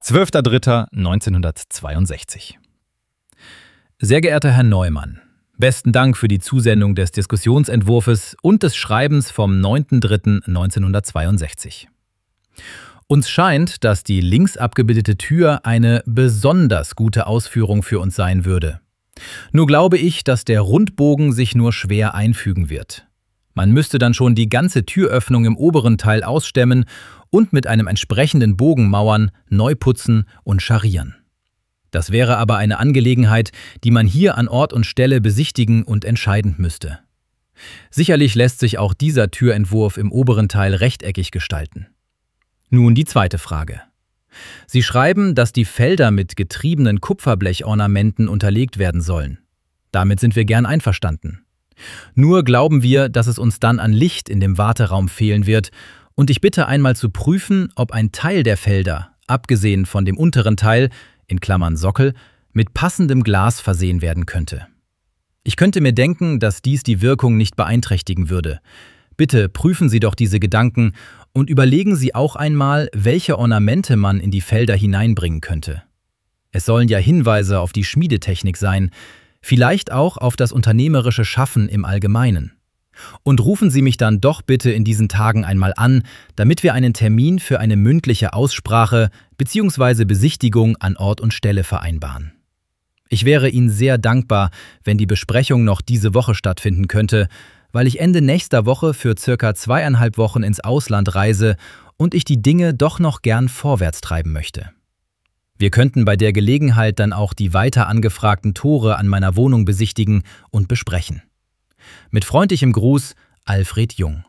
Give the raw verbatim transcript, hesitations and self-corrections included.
zwölfter dritter neunzehnhundertzweiundsechzig. Sehr geehrter Herr Neumann, besten Dank für die Zusendung des Diskussionsentwurfes und des Schreibens vom neunten dritten neunzehnhundertzweiundsechzig. Uns scheint, dass die links abgebildete Tür eine besonders gute Ausführung für uns sein würde. Nur glaube ich, dass der Rundbogen sich nur schwer einfügen wird. Man müsste dann schon die ganze Türöffnung im oberen Teil ausstemmen und mit einem entsprechenden Bogen mauern, neu putzen und scharieren. Das wäre aber eine Angelegenheit, die man hier an Ort und Stelle besichtigen und entscheiden müsste. Sicherlich lässt sich auch dieser Türentwurf im oberen Teil rechteckig gestalten. Nun die zweite Frage. Sie schreiben, dass die Felder mit getriebenen Kupferblechornamenten unterlegt werden sollen. Damit sind wir gern einverstanden. Nur glauben wir, dass es uns dann an Licht in dem Warteraum fehlen wird, und ich bitte einmal zu prüfen, ob ein Teil der Felder, abgesehen von dem unteren Teil, in Klammern Sockel, mit passendem Glas versehen werden könnte. Ich könnte mir denken, dass dies die Wirkung nicht beeinträchtigen würde. Bitte prüfen Sie doch diese Gedanken und überlegen Sie auch einmal, welche Ornamente man in die Felder hineinbringen könnte. Es sollen ja Hinweise auf die Schmiedetechnik sein, vielleicht auch auf das unternehmerische Schaffen im Allgemeinen. Und rufen Sie mich dann doch bitte in diesen Tagen einmal an, damit wir einen Termin für eine mündliche Aussprache bzw. Besichtigung an Ort und Stelle vereinbaren. Ich wäre Ihnen sehr dankbar, wenn die Besprechung noch diese Woche stattfinden könnte, weil ich Ende nächster Woche für circa zweieinhalb Wochen ins Ausland reise und ich die Dinge doch noch gern vorwärts treiben möchte. Wir könnten bei der Gelegenheit dann auch die weiter angefragten Tore an meiner Wohnung besichtigen und besprechen. Mit freundlichem Gruß, Alfred Jung.